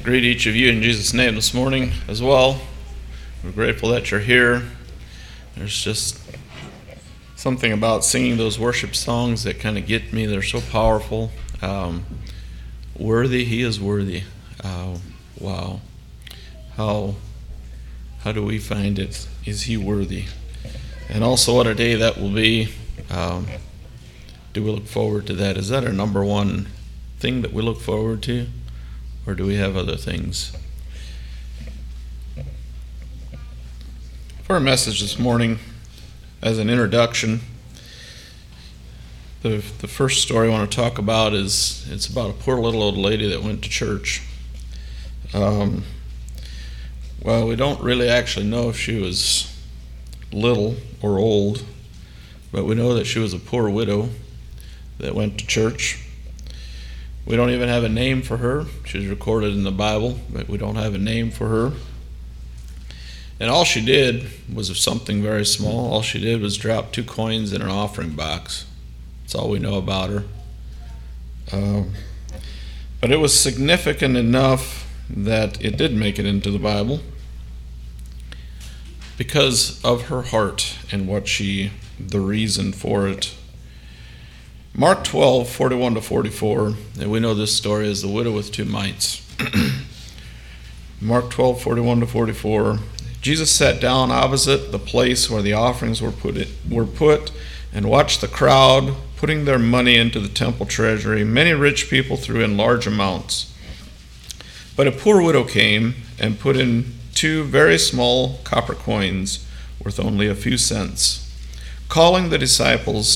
Greet each of you in Jesus' name this morning as well. We're grateful that you're here. There's just something about singing those worship songs that kind of get me. They're so powerful. Worthy, He is worthy. Wow. How do we find it? Is He worthy? And also what a day that will be. Do we look forward to that? Is that our number one thing that we look forward to? Or do we have other things? For our message this morning, as an introduction, the first story I want to talk about it's about a poor little old lady that went to church. Well, we don't really actually know if she was little or old, but we know that she was a poor widow that went to church. We don't even have a name for her. She's recorded in the Bible, but we don't have a name for her. And all she did was something very small. All she did was drop 2 coins in an offering box. That's all we know about her. But it was significant enough that it did make it into the Bible because of her heart and the reason for it. Mark 12, 41 to 44, and we know this story as the widow with 2 mites. Mark 12, 41 to 44. Jesus sat down opposite the place where the offerings were put and watched the crowd putting their money into the temple treasury. Many rich people threw in large amounts. But a poor widow came and put in 2 very small copper coins worth only a few cents. Calling his disciples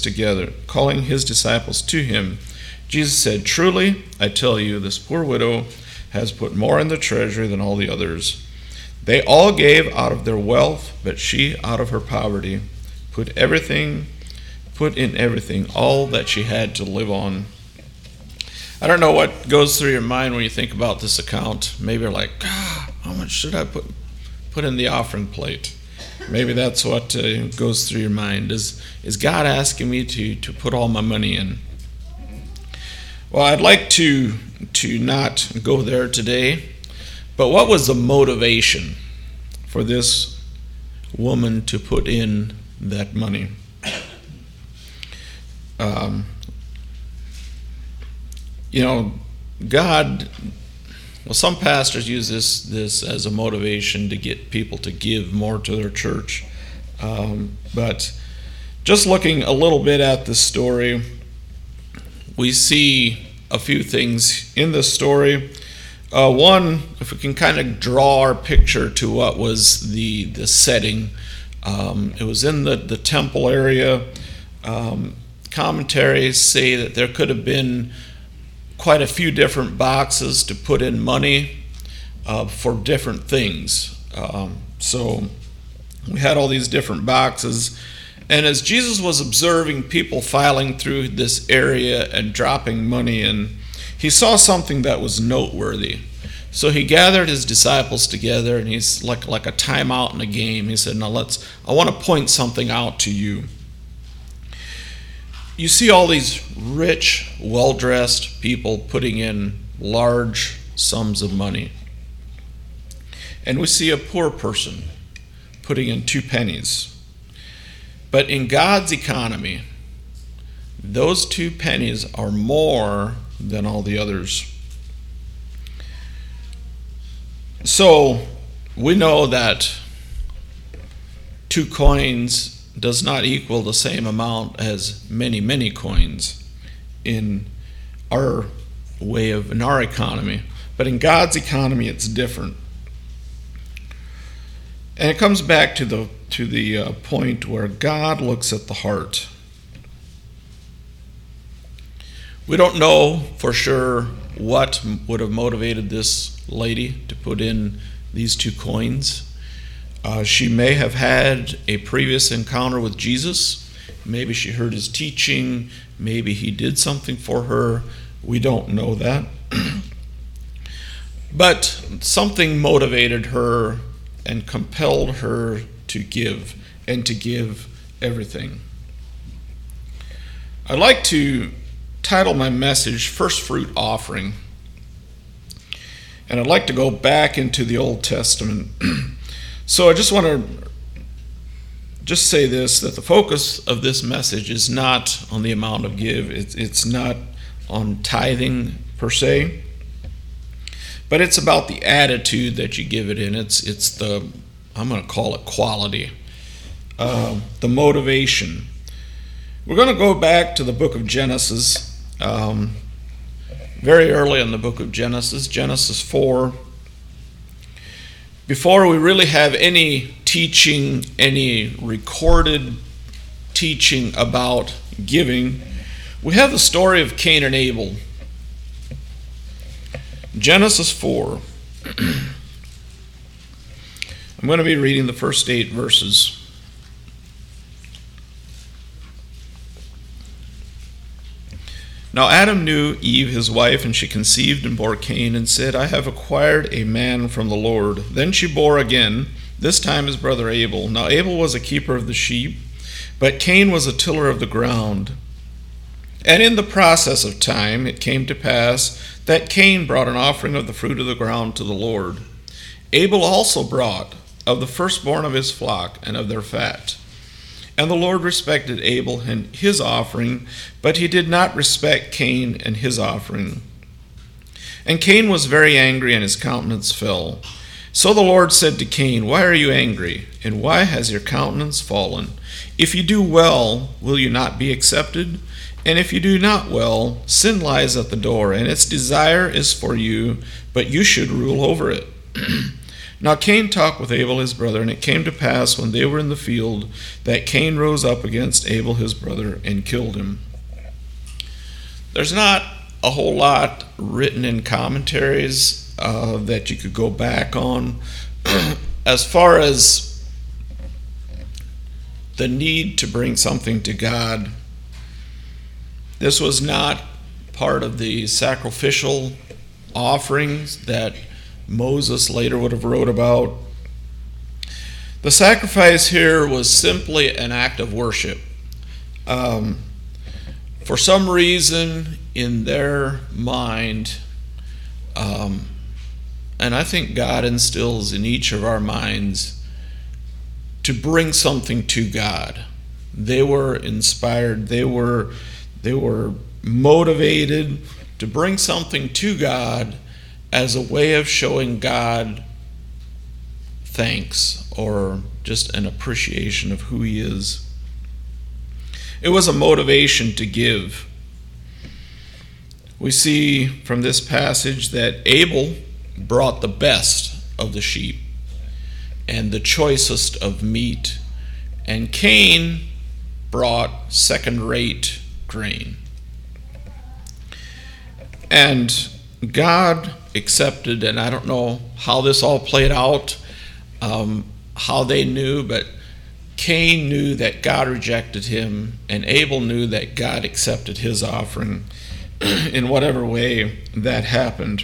to him, Jesus said, "Truly, I tell you, this poor widow has put more in the treasury than all the others. They all gave out of their wealth, but she, out of her poverty, put in everything, all that she had to live on." I don't know what goes through your mind when you think about this account. Maybe you're like, how much should I put in the offering plate? Maybe that's what goes through your mind. Is God asking me to put all my money in? Well, I'd like to not go there today, but what was the motivation for this woman to put in that money? God... Well, some pastors use this as a motivation to get people to give more to their church. But just looking a little bit at this story, we see a few things in this story. One, if we can kind of draw our picture to what was the setting, it was in the temple area. Commentaries say that there could have been quite a few different boxes to put in money for different things. So we had all these different boxes. And as Jesus was observing people filing through this area and dropping money in, he saw something that was noteworthy. So he gathered his disciples together, and he's like a timeout in a game. He said, "Now I want to point something out to you. You see all these rich, well-dressed people putting in large sums of money. And we see a poor person putting in 2 pennies. But in God's economy, those 2 pennies are more than all the others. So we know that 2 coins does not equal the same amount as many, many coins in our economy. But in God's economy, it's different. And it comes back to the point where God looks at the heart. We don't know for sure what would have motivated this lady to put in these 2 coins. She may have had a previous encounter with Jesus. Maybe she heard his teaching. Maybe he did something for her. We don't know that. But something motivated her and compelled her to give, and to give everything. I'd like to title my message, First Fruit Offering. And I'd like to go back into the Old Testament. So I just want to just say this, that the focus of this message is not on the amount of give. It's not on tithing per se, but it's about the attitude that you give it in. It's the, I'm going to call it quality, the motivation. We're going to go back to the book of Genesis, very early in the book of Genesis, Genesis 4. Before we really have any teaching, any recorded teaching about giving, we have the story of Cain and Abel. Genesis 4. I'm going to be reading the first 8 verses. Now Adam knew Eve his wife, and she conceived and bore Cain, and said, I have acquired a man from the Lord. Then she bore again, this time his brother Abel. Now Abel was a keeper of the sheep, but Cain was a tiller of the ground. And in the process of time it came to pass that Cain brought an offering of the fruit of the ground to the Lord. Abel also brought of the firstborn of his flock and of their fat. And the Lord respected Abel and his offering, but he did not respect Cain and his offering. And Cain was very angry, and his countenance fell. So the Lord said to Cain, Why are you angry, and why has your countenance fallen? If you do well, will you not be accepted? And if you do not well, sin lies at the door, and its desire is for you, but you should rule over it. Now Cain talked with Abel his brother, and it came to pass when they were in the field that Cain rose up against Abel his brother and killed him. There's not a whole lot written in commentaries that you could go back on as far as the need to bring something to God. This was not part of the sacrificial offerings that Moses later would have wrote about. The sacrifice here was simply an act of worship. For some reason in their mind, and I think God instills in each of our minds to bring something to God. They were inspired, they were motivated to bring something to God as a way of showing God thanks or just an appreciation of who he is. It was a motivation to give. We see from this passage that Abel brought the best of the sheep and the choicest of meat, and Cain brought second-rate grain. And God accepted, and I don't know how this all played out, how they knew, but Cain knew that God rejected him, and Abel knew that God accepted his offering in whatever way that happened.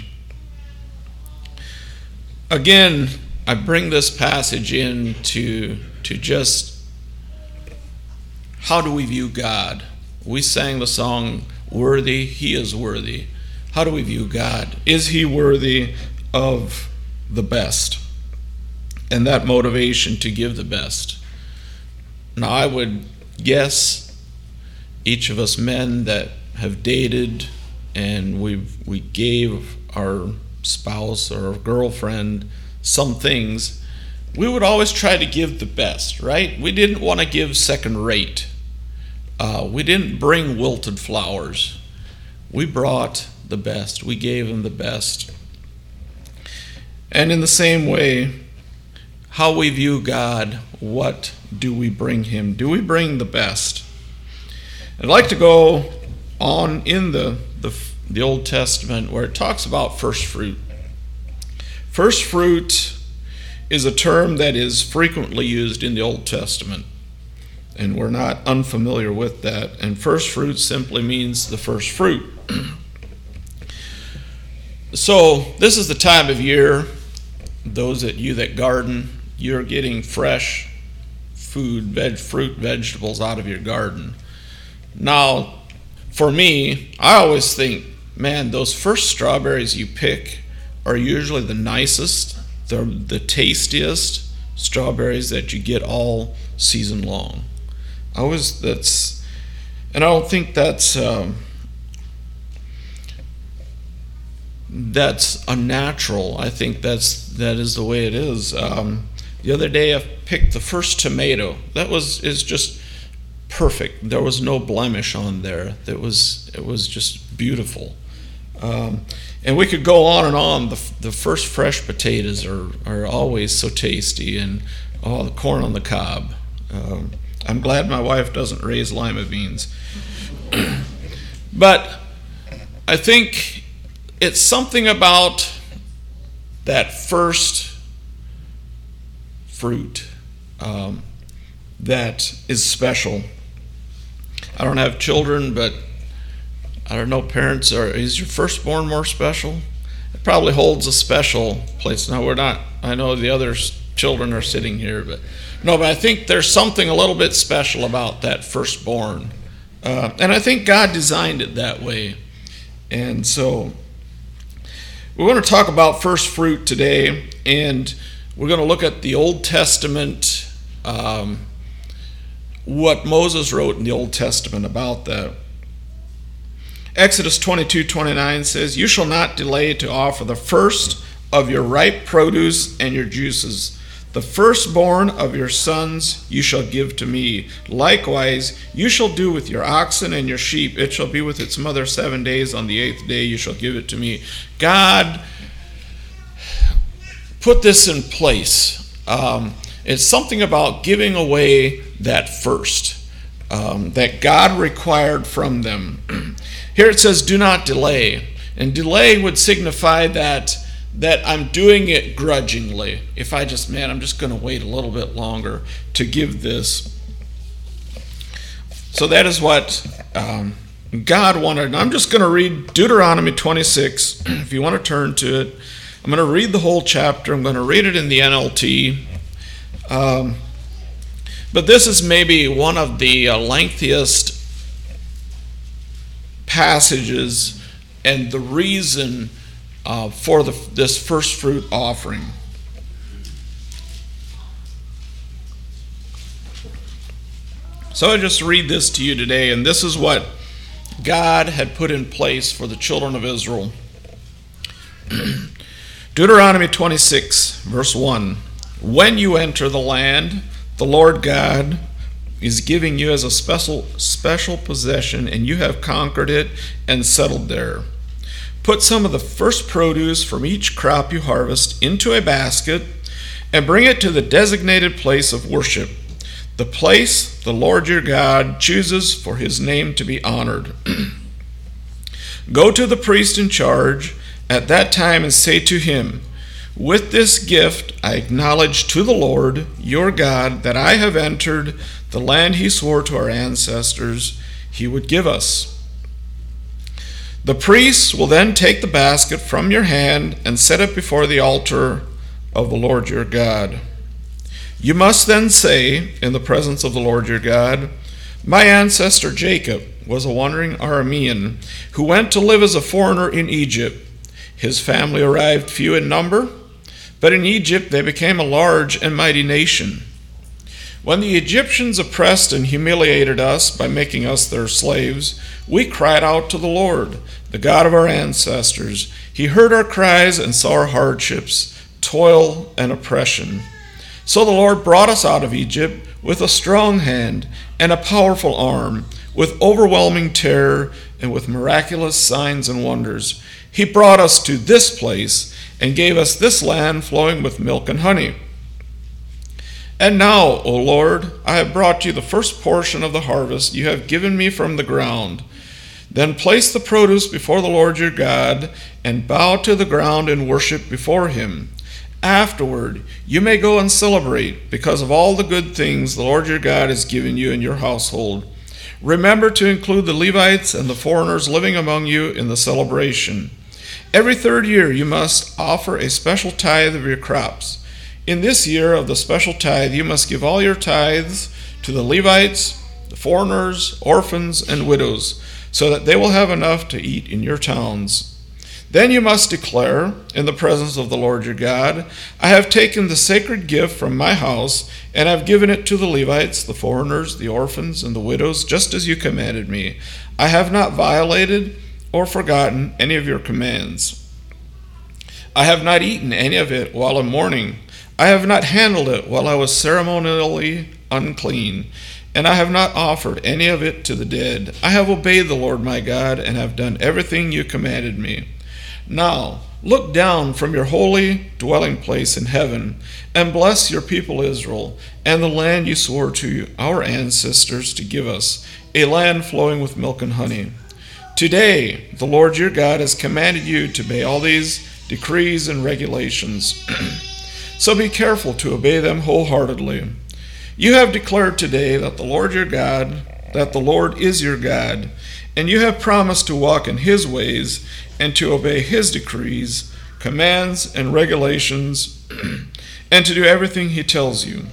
Again, I bring this passage in to just, how do we view God? We sang the song, Worthy, He is Worthy. How do we view God? Is he worthy of the best? And that motivation to give the best. Now, I would guess each of us men that have dated and we gave our spouse or our girlfriend some things, we would always try to give the best, right? We didn't want to give second rate. We didn't bring wilted flowers. We brought the best. We gave him the best. And in the same way, how we view God, what do we bring him? Do we bring the best? I'd like to go on in the Old Testament where it talks about first fruit. First fruit is a term that is frequently used in the Old Testament, and we're not unfamiliar with that. And first fruit simply means the first fruit. So this is the time of year, those of you that garden, you're getting fresh food, fruit, vegetables out of your garden. Now, for me, I always think, man, those first strawberries you pick are usually the nicest, the tastiest strawberries that you get all season long. I don't think that's unnatural. I think that is the way it is. The other day I picked the first tomato. Is just perfect. There was no blemish on there. It was just beautiful. And we could go on and on. The first fresh potatoes are always so tasty, and the corn on the cob. I'm glad my wife doesn't raise lima beans. But I think it's something about that first fruit that is special. I don't have children, but I don't know, parents, is your firstborn more special? It probably holds a special place. Now, I know the other children are sitting here, but I think there's something a little bit special about that firstborn. And I think God designed it that way. And so we're going to talk about first fruit today, and we're going to look at the Old Testament, what Moses wrote in the Old Testament about that. Exodus 22:29 says, "You shall not delay to offer the first of your ripe produce and your juices. The firstborn of your sons you shall give to me. Likewise, you shall do with your oxen and your sheep. It shall be with its mother 7 days. On the 8th day you shall give it to me." God put this in place. It's something about giving away that first that God required from them. Here it says, "Do not delay." And delay would signify that I'm doing it grudgingly. If I'm just going to wait a little bit longer to give this. So that is what God wanted. And I'm just going to read Deuteronomy 26. If you want to turn to it, I'm going to read the whole chapter. I'm going to read it in the NLT. But this is maybe one of the lengthiest passages and the reason for this first fruit offering. So I just read this to you today, and this is what God had put in place for the children of Israel. Deuteronomy 26, verse 1. "When you enter the land the Lord God is giving you as a special possession, and you have conquered it and settled there, put some of the first produce from each crop you harvest into a basket and bring it to the designated place of worship, the place the Lord your God chooses for his name to be honored. Go to the priest in charge at that time and say to him, 'With this gift I acknowledge to the Lord your God that I have entered the land he swore to our ancestors he would give us.' The priest will then take the basket from your hand and set it before the altar of the Lord your God. You must then say, in the presence of the Lord your God, 'My ancestor Jacob was a wandering Aramean who went to live as a foreigner in Egypt. His family arrived few in number, but in Egypt they became a large and mighty nation. When the Egyptians oppressed and humiliated us by making us their slaves, we cried out to the Lord, the God of our ancestors. He heard our cries and saw our hardships, toil, and oppression. So the Lord brought us out of Egypt with a strong hand and a powerful arm, with overwhelming terror and with miraculous signs and wonders. He brought us to this place and gave us this land flowing with milk and honey. And now, O Lord, I have brought you the first portion of the harvest you have given me from the ground. Then place the produce before the Lord your God and bow to the ground and worship before him. Afterward, you may go and celebrate because of all the good things the Lord your God has given you and your household. Remember to include the Levites and the foreigners living among you in the celebration. Every third year you must offer a special tithe of your crops. In this year of the special tithe, you must give all your tithes to the Levites, the foreigners, orphans, and widows, so that they will have enough to eat in your towns. Then you must declare in the presence of the Lord your God, I have taken the sacred gift from my house, and have given it to the Levites, the foreigners, the orphans, and the widows, just as you commanded me. I have not violated or forgotten any of your commands. I have not eaten any of it while in mourning. I have not handled it while I was ceremonially unclean, and I have not offered any of it to the dead. I have obeyed the Lord my God, and have done everything you commanded me. Now, look down from your holy dwelling place in heaven, and bless your people Israel, and the land you swore to our ancestors to give us, a land flowing with milk and honey. Today, the Lord your God has commanded you to obey all these decrees and regulations. So be careful to obey them wholeheartedly. You have declared today that the Lord is your God, and you have promised to walk in his ways and to obey his decrees, commands, and regulations, and to do everything he tells you.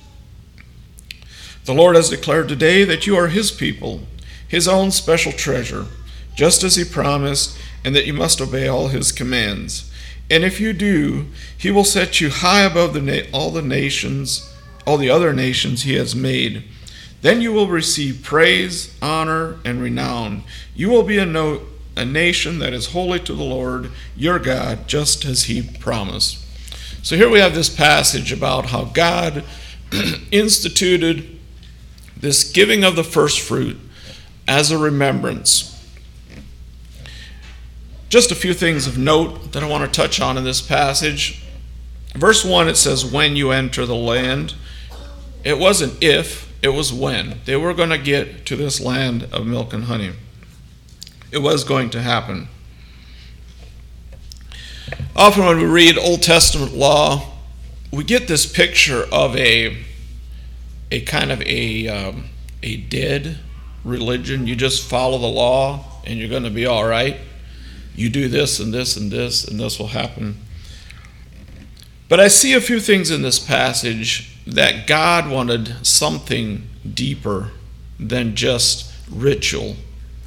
The Lord has declared today that you are his people, his own special treasure, just as he promised, and that you must obey all his commands. And if you do, he will set you high above all the other nations he has made. Then you will receive praise, honor, and renown. You will be a nation that is holy to the Lord your God, just as he promised. So here we have this passage about how God instituted this giving of the first fruit as a remembrance. Just a few things of note that I want to touch on in this passage. Verse 1, it says, when you enter the land. It wasn't if, it was when. They were going to get to this land of milk and honey. It was going to happen. Often when we read Old Testament law, we get this picture of a kind of a dead religion. You just follow the law and you're going to be all right. You do this and this and this, and this will happen. But I see a few things in this passage that God wanted something deeper than just ritual.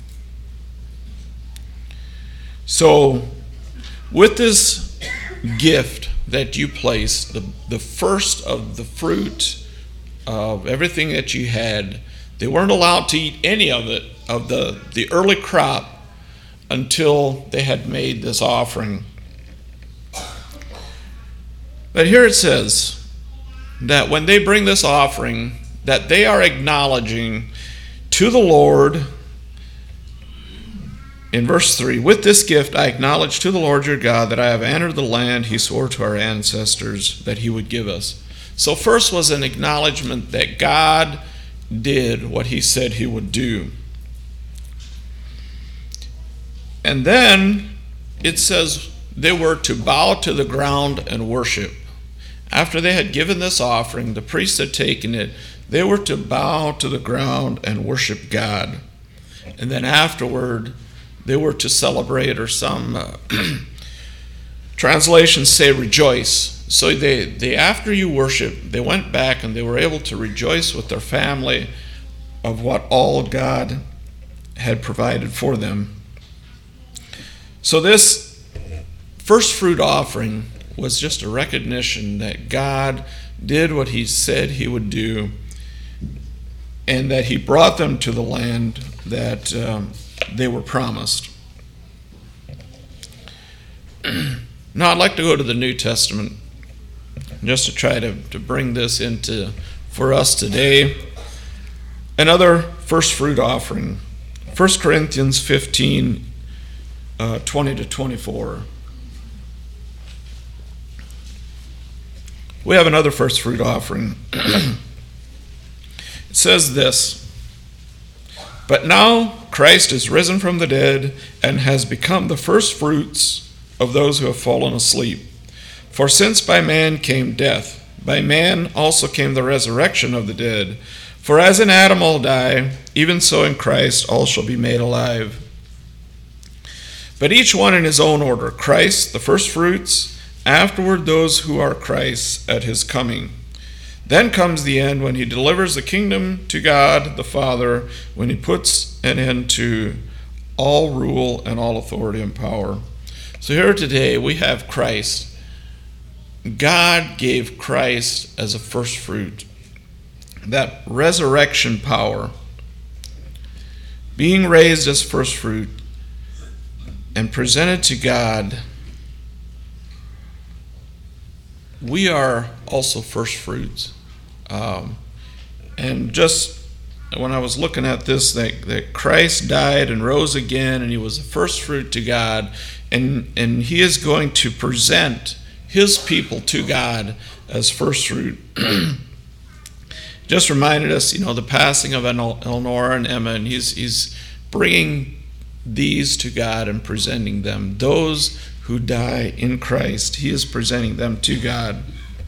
So, with this gift that you place, the first of the fruit of everything that you had, they weren't allowed to eat any of it, of the early crop, until they had made this offering. But here it says that when they bring this offering, that they are acknowledging to the Lord, in verse 3, with this gift I acknowledge to the Lord your God that I have entered the land he swore to our ancestors that he would give us. So first was an acknowledgement that God did what he said he would do. And then it says they were to bow to the ground and worship. After they had given this offering, the priest had taken it, they were to bow to the ground and worship God. And then afterward, they were to celebrate, or some translations say rejoice. So they after you worship, they went back and they were able to rejoice with their family of what all God had provided for them. So this first fruit offering was just a recognition that God did what he said he would do, and that he brought them to the land that they were promised. Now I'd like to go to the New Testament just to try to bring this into for us today. Another first fruit offering. 1 Corinthians 15, 20 to 24. We have another first fruit offering. It says this: but now Christ is risen from the dead and has become the first fruits of those who have fallen asleep. For since by man came death, by man also came the resurrection of the dead. For as in Adam all die, even so in Christ all shall be made alive. But each one in his own order: Christ the first fruits, afterward those who are Christ's at his coming. Then comes the end, when he delivers the kingdom to God the Father, when he puts an end to all rule and all authority and power. So here today we have Christ. God gave Christ as a first fruit. That resurrection power, being raised as first fruit and presented to God, we are also first fruits. And just when I was looking at this, that Christ died and rose again, and he was the first fruit to God, and he is going to present his people to God as first fruit. Just reminded us, the passing of Eleanor and Emma, and he's bringing these to God and presenting them. Those who die in Christ, he is presenting them to God.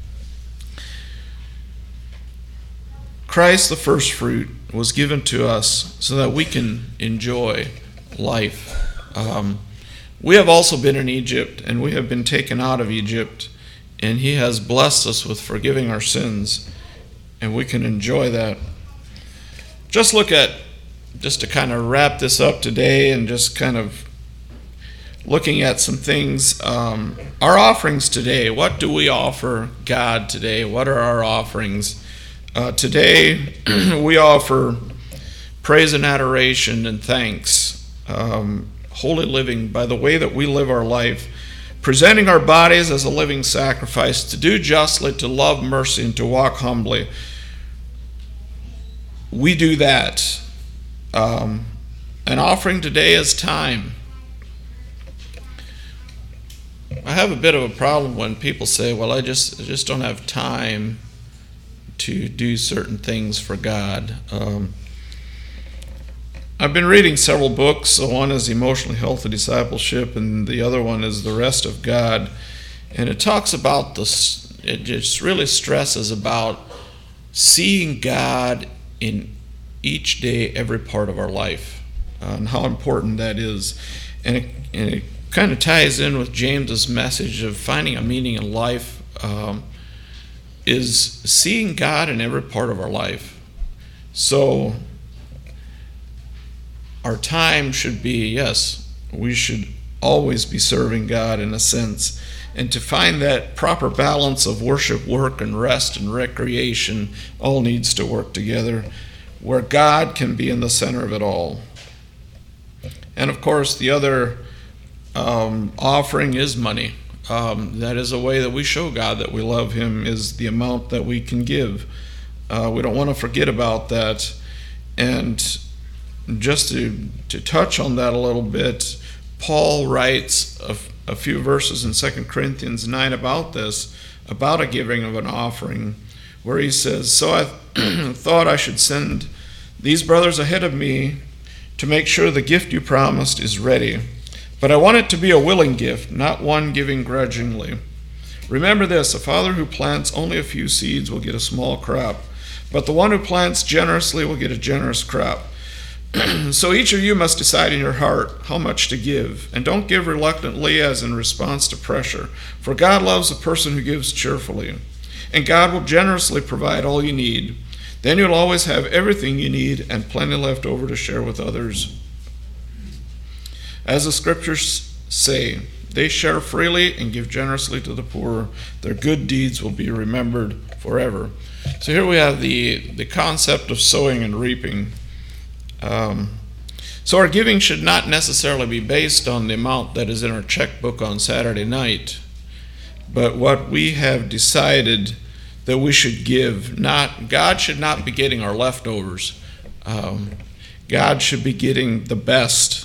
Christ, the first fruit, was given to us so that we can enjoy life. We have also been in Egypt, and we have been taken out of Egypt, and he has blessed us with forgiving our sins, and we can enjoy that. Just to kind of wrap this up today, and just kind of looking at some things. Our offerings today, what do we offer God today? What are our offerings? Today, we offer praise and adoration and thanks, holy living by the way that we live our life, presenting our bodies as a living sacrifice, to do justly, to love mercy, and to walk humbly. We do that. An offering today is time. I have a bit of a problem when people say, well, I just don't have time to do certain things for God. I've been reading several books. So one is Emotionally Healthy Discipleship, and the other one is The Rest of God. And it talks about it just really stresses about seeing God in each day, every part of our life, and how important that is. And it kind of ties in with James's message of finding a meaning in life, is seeing God in every part of our life. So our time should be, yes, we should always be serving God in a sense. And to find that proper balance of worship, work, and rest and recreation all needs to work together, where God can be in the center of it all. And of course, the other offering is money. That is a way that we show God that we love him, is the amount that we can give. We don't want to forget about that. And just to touch on that a little bit, Paul writes a few verses in 2 Corinthians 9 about this, about a giving of an offering, where he says, "So I thought I should send these brothers ahead of me to make sure the gift you promised is ready. But I want it to be a willing gift, not one giving grudgingly. Remember this, a father who plants only a few seeds will get a small crop, but the one who plants generously will get a generous crop. So each of you must decide in your heart how much to give, and don't give reluctantly as in response to pressure, for God loves a person who gives cheerfully, and God will generously provide all you need. Then you'll always have everything you need and plenty left over to share with others. As the scriptures say, they share freely and give generously to the poor. Their good deeds will be remembered forever." So here we have the concept of sowing and reaping. So our giving should not necessarily be based on the amount that is in our checkbook on Saturday night, but what we have decided that we should give. God should not be getting our leftovers. God should be getting the best.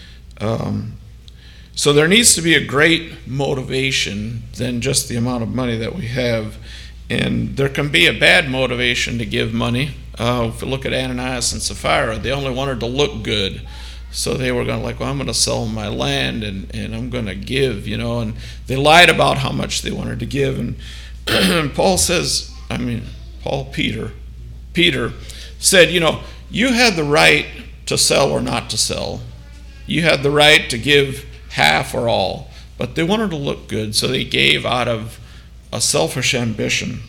So there needs to be a great motivation than just the amount of money that we have. And there can be a bad motivation to give money. If you look at Ananias and Sapphira, they only wanted to look good. So they were going I'm going to sell my land and I'm going to give, and they lied about how much they wanted to give. And Peter said, you had the right to sell or not to sell. You had the right to give half or all, but they wanted to look good, so they gave out of a selfish ambition.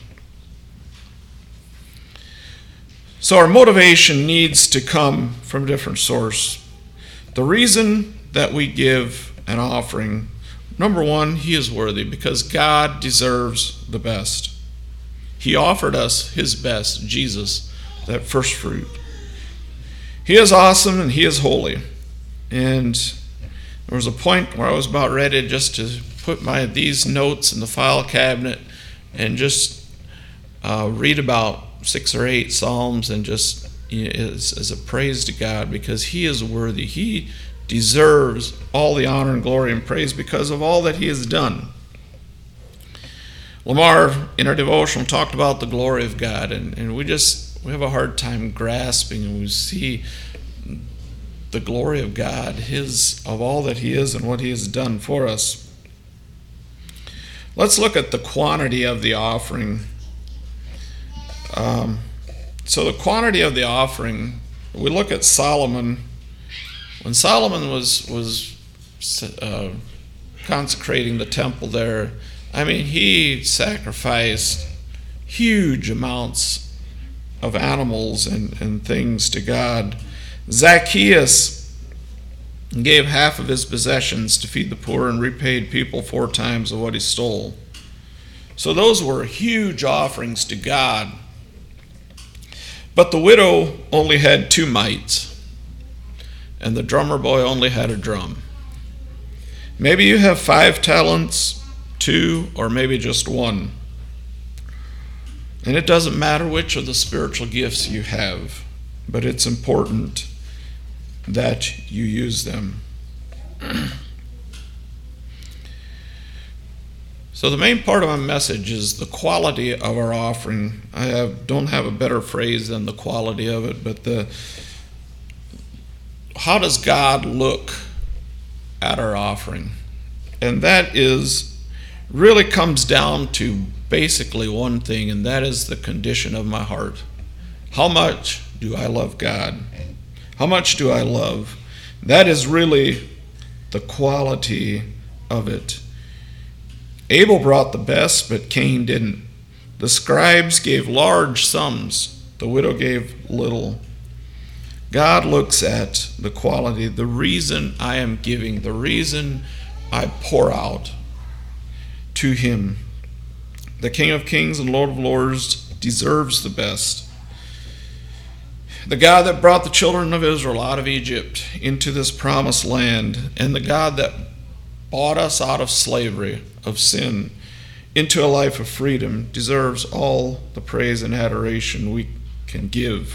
So our motivation needs to come from a different source. The reason that we give an offering Number one, he is worthy because God deserves the best. He offered us his best, Jesus, that first fruit. He is awesome and he is holy. And there was a point where I was about ready just to put these notes in the file cabinet and just read about 6 or 8 Psalms and just as a praise to God, because he is worthy. He deserves all the honor and glory and praise because of all that he has done. Lamar, in our devotional, talked about the glory of God, and we have a hard time grasping, and we see the glory of God, of all that he is and what he has done for us. Let's look at the quantity of the offering. So the quantity of the offering, we look at Solomon. When Solomon was consecrating the temple there, he sacrificed huge amounts of animals and things to God. Zacchaeus gave half of his possessions to feed the poor and repaid people 4 times of what he stole. So those were huge offerings to God. But the widow only had 2 mites, and the drummer boy only had a drum. Maybe you have 5 talents, 2, or maybe just 1. And it doesn't matter which of the spiritual gifts you have, but it's important that you use them. So the main part of my message is the quality of our offering. Don't have a better phrase than the quality of it, but how does God look at our offering? And that really comes down to basically one thing, and that is the condition of my heart. How much do I love God? How much do I love? That is really the quality of it. Abel brought the best, but Cain didn't. The scribes gave large sums. The widow gave little. God looks at the quality, the reason I am giving, the reason I pour out to him. The King of Kings and Lord of Lords deserves the best. The God that brought the children of Israel out of Egypt into this promised land, and the God that bought us out of slavery, of sin, into a life of freedom, deserves all the praise and adoration we can give.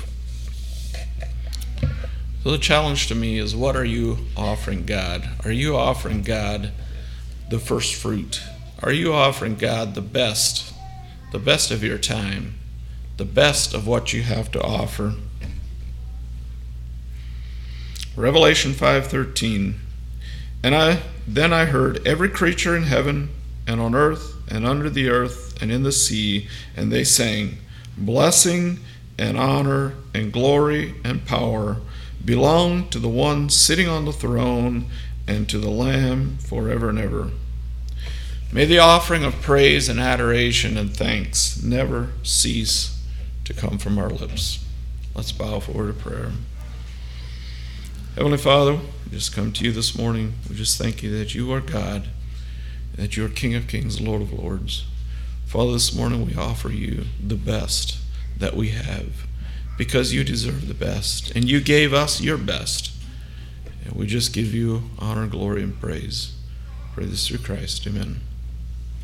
So the challenge to me is, what are you offering God? Are you offering God the first fruit? Are you offering God the best of your time, the best of what you have to offer? Revelation 5:13. And then I heard every creature in heaven and on earth and under the earth and in the sea, and they sang, blessing and honor and glory and power belong to the one sitting on the throne and to the Lamb forever and ever. May the offering of praise and adoration and thanks never cease to come from our lips. Let's bow for a word of prayer. Heavenly Father, we just come to you this morning. We just thank you that you are God, that you are King of Kings, Lord of Lords. Father, this morning we offer you the best that we have, because you deserve the best, and you gave us your best. And we just give you honor, glory, and praise. Pray this through Christ. Amen.